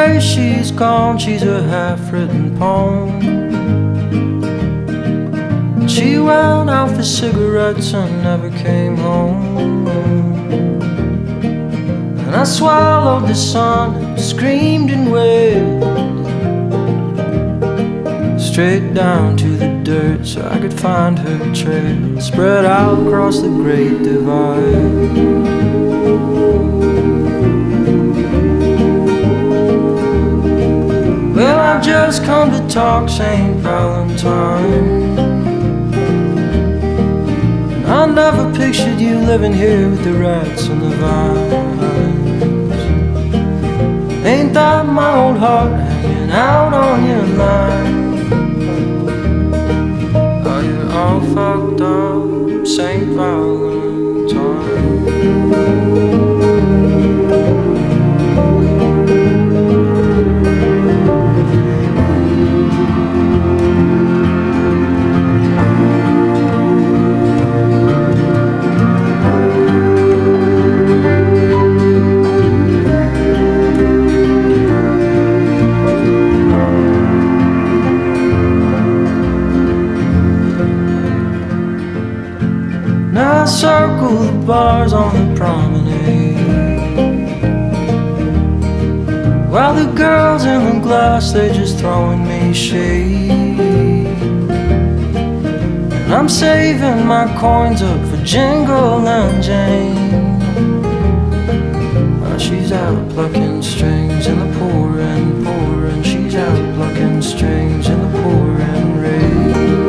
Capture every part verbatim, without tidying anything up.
Grace, she's gone, she's a half-written poem. She went out for cigarettes and never came home. And I swallowed the sun and screamed and wailed straight down to the dirt so I could find her trail spread out across the great divide. Well, I've just come to talk Saint Valentine. I never pictured you living here with the rats and the vines. Ain't that my old heart hanging out on your line? Are you all fucked up, Saint Valentine? Now I circle the bars on the promenade, while the girls in the glass, they're just throwing me shade. And I'm saving my coins up for Jingle and Jane. While she's out plucking strings in the pouring, pouring. She's out plucking strings in the pouring rain.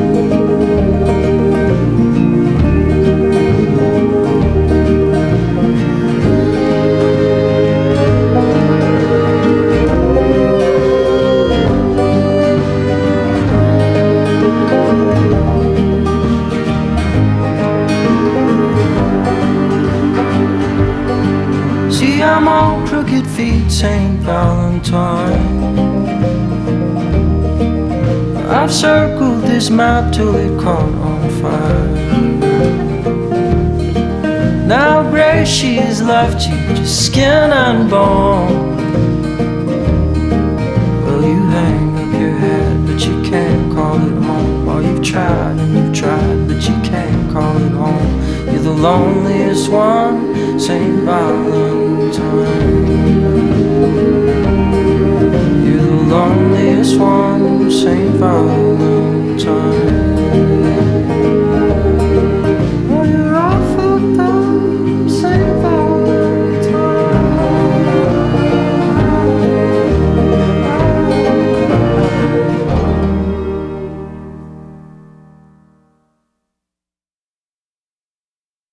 See, I'm on crooked feet, Saint Valentine. I've circled this map till it caught on fire. Now Grace, she has left you just skin and bone. Well, you hang up your head, but you can't call it home. Oh, you've tried and you've tried, but you can't call it home. You're the loneliest one, Saint Valentine. You're the loneliest one, Saint Valentine.